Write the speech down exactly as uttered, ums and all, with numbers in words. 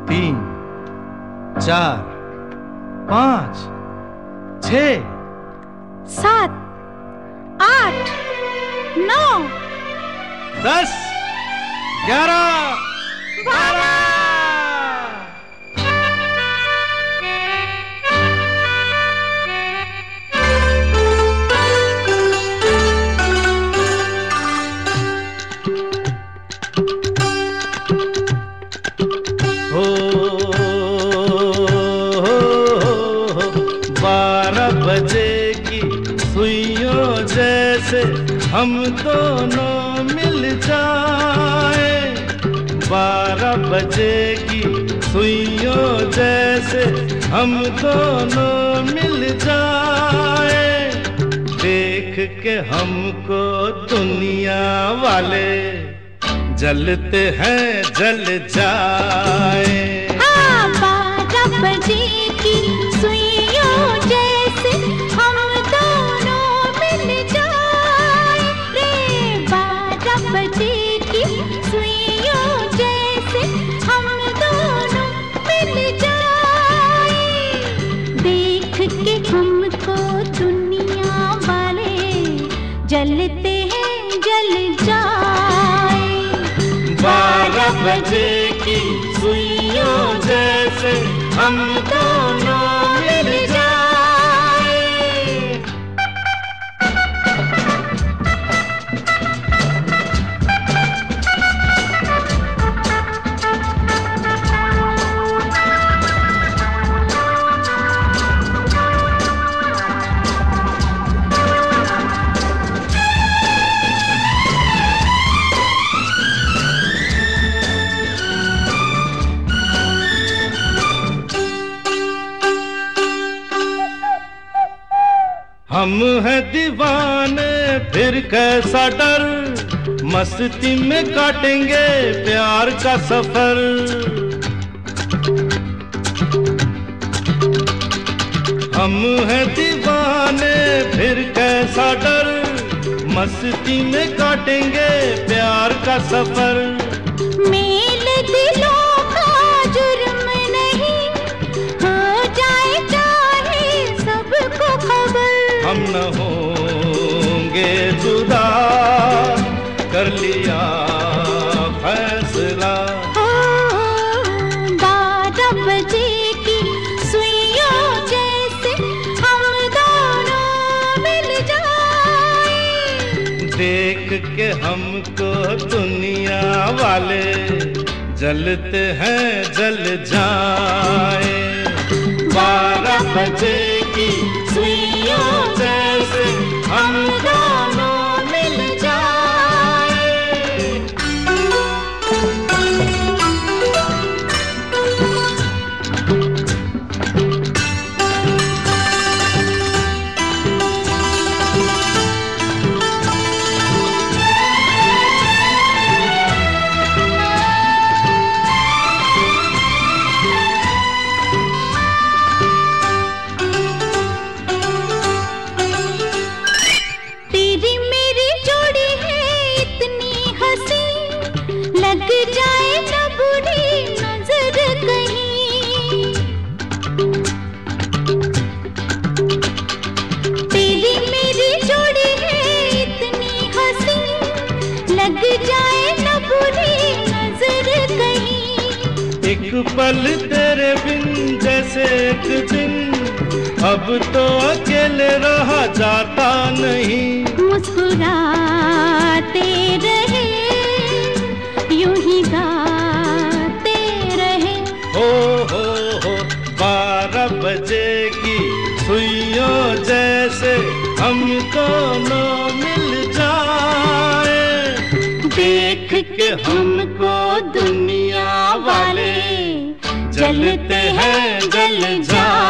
तीन, चार, पाँच, छः, सात, आठ, नौ, दस, ग्यारह, बारह। हो बारह बजे की सुइयों जैसे हम दोनों मिल जाए, बारह बजे की सुइयों जैसे हम दोनों मिल जाए, देख के हमको दुनिया वाले जलते हैं जल जाए। हाँ, बारह बजे की सुइयों जैसे हम दोनों मिल जाए रे, बारह बजे की सुइयों जैसे हम दोनों मिल जाए, देख के हमको दुनिया वाले जलते हैं जल जाए। बारह बजे की सुइयों जैसे हम दोनों मिल जाए। हम हैं दीवाने फिर कैसा डर, मस्ती में काटेंगे प्यार का सफर। हम हैं दीवाने फिर कैसा डर, मस्ती में काटेंगे प्यार का सफर। मेल दिलों का जुर्म नहीं, हो जाए चाहे सबको खबर, हम न होंगे जुदा, कर लिया फैसला। हो बारह बजे की सुइयों जैसे हम दोनों मिल जाए, देख के हमको दुनिया वाले जलते हैं जल जाए। बारह बजे की सुइयों जैसे हम दोनों मिल जाए। लग जाए न बुरी नजर कहीं, तेरी मेरी जोड़ी है इतनी हंसी, लग जाए न बुरी नजर कहीं। एक पल तेरे बिन जैसे एक दिन, अब तो अकेले रहा जाता नहीं। मुस्कुराते रहे यूं ही गाते रहे, हो हो हो बारह बजे की सुइयों जैसे हम दोनों मिल जाए, देख के हमको दुनिया वाले जलते हैं जल जाए।